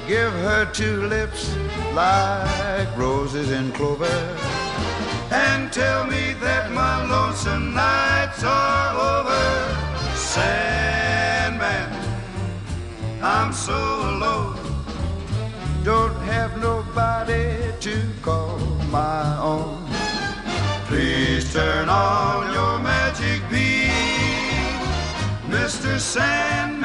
give her two lips like roses in clover, and tell me that my lonesome nights are over. Sandman, I'm so alone, don't have nobody to call my own. Please turn on your magic beam, Mr. Sandman.